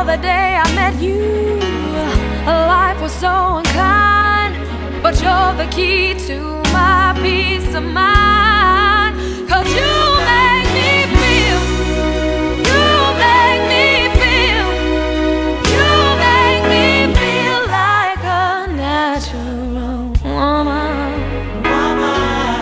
the day I met you, life was so unkind, but you're the key to my peace